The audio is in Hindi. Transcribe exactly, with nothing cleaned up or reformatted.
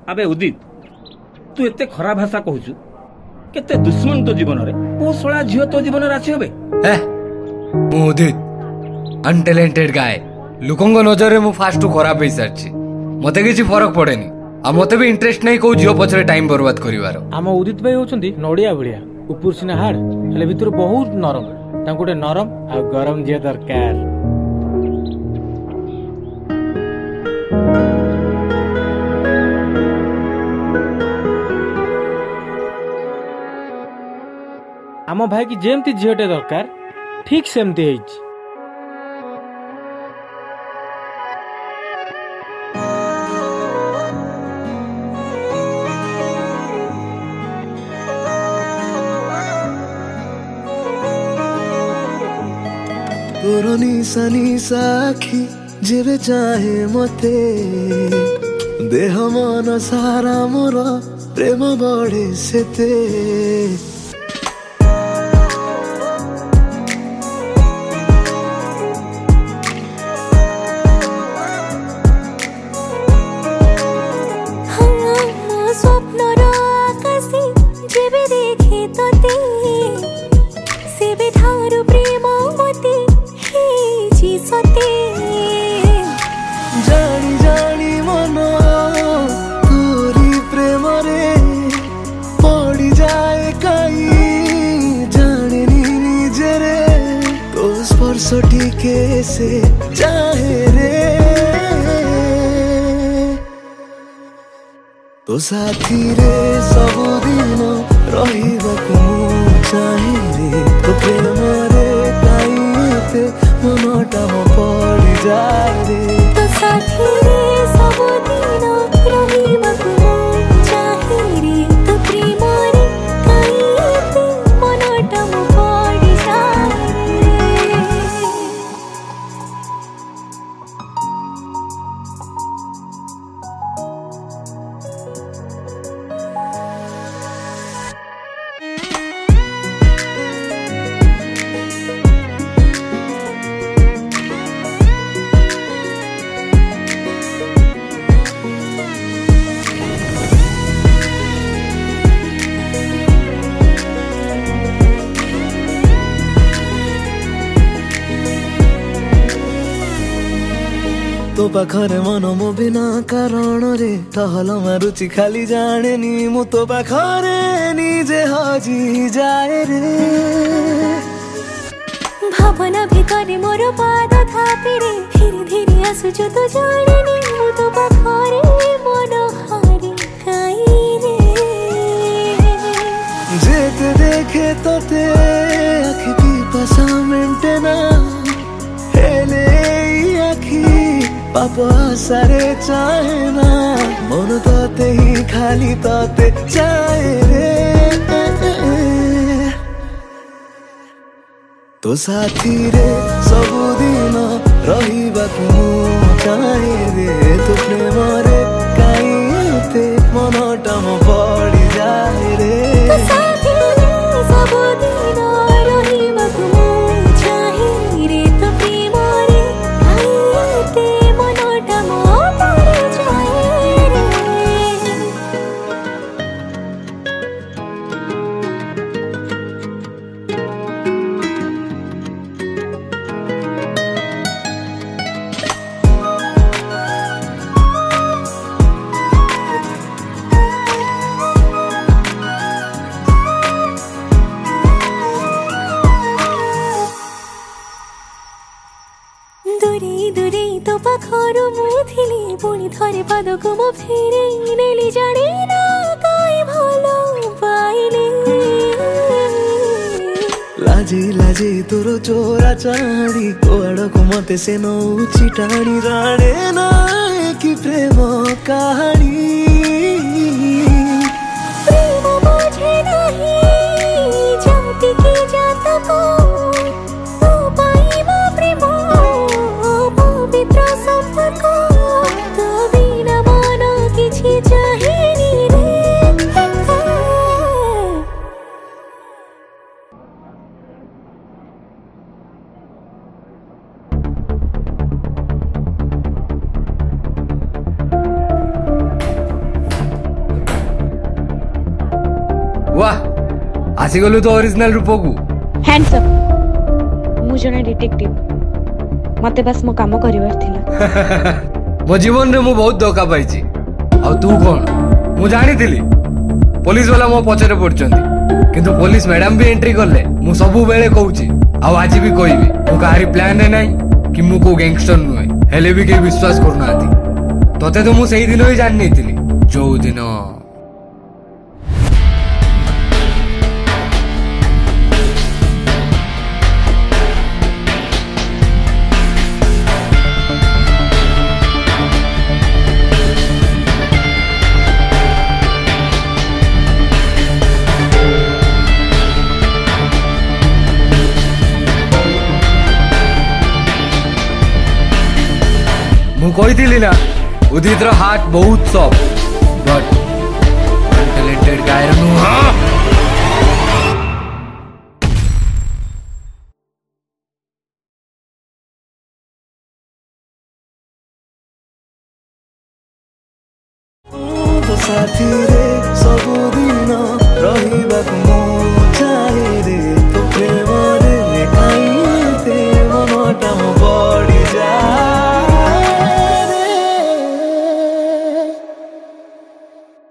अबे उदित तू एते खराब भाषा कहूचु केते दुश्मन तो जीवन रे पोसळा झियो तो जीवन रे आछि हबे ए मु उदित अनटैलेंटेड गाय लोकंग नजर रे मु फास्ट टू खराब होई सारछि मते किछि फरक पड़ेनी आ मते भी इंटरेस्ट नहीं को झियो पछरे टाइम बर्बाद करिवार। आम उदित भाई होचंदी नडिया भलिया ऊपर सिना हाड़ हेले भितर बहुत नरम तांको गोटे नरम आ गरम झियो दरकार। आम भाई की जेमती झीटे दरकार ठीक सेमती है। तोर निशा निशा आखि जेबे चाहे मते देह मन सारा मोर प्रेम बढ़े सेते से चाहे रे तो साथी रे सबुदिन रहिबाकु चाहे रे तो प्रेम रे काईते मनटा म पड़ी जाए रे तो साथी रे सबुदिन रहिबाकु चाहे रे तो प्रेम रे काईते मनटा म पड़ी जाए तो पाखरे मन मो बिना कारण रे टहल मारुची खाली जाने नी मु तो पाखरे निजे हजी जाए रे भावना भितरे मोर पाद थापी रे धीरे धीरे आसुचु तो जाने नी मु तो पाखरे मन हारी काई रे जेते देखे तोते आखि पिपासा मेंटे ना हेले आखि पापा सारे चाहे ना मन तोते ही खाली तोते चाहे रे तो साथी रे सबुदिन रहिबाकु चाहे रे तो प्रेम रे काईते मनटा म पड़ी जाए रे तो साथी रे सबुदिन रहिबाकु चाहे रे तो प्रेम रे काईते दूरी दूरी तो पाखरु मुथिली पुणी थरे पादको म फेरे नेली जाने ना काई भलो पाइले लाजी लाजी तोर चोरा चाड़ी कोआडको मते से नौ चिटाणी जाने ना कि प्रेम कहानी प्रेम बुझे नहीं जाति की जात को आसीगलु तो ओरिजिनल रूप को हैंड्स अप मु जने डिटेक्टिव मते बस मो काम करिवार थिला मो जीवन रे मु बहुत धोखा पाइची आ तू कोन मु जानी थिली पुलिस वाला मो पछरे पड़चंती किंतु पुलिस मैडम भी एंट्री करले मु सबु बेले कहूची आ आज भी कहबी मु काहारी प्लान रे नाही कि मु को गैंगस्टर नुहे हेले भी के विश्वास करना आती तते तो मु सही दिन ही जान नहीं थिली जो दिन मु कही ना उदित हार्ट बहुत सॉफ्ट बट टैलेंटेड गाय साथी